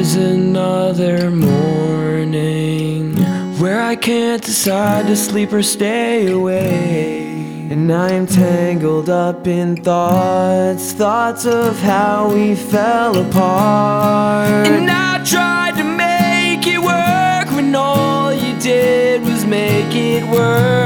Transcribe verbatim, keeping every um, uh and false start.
is another morning where I can't decide to sleep or stay awake. And I am tangled up in thoughts, thoughts of how we fell apart. And I tried to make it work when all you did was make it worse.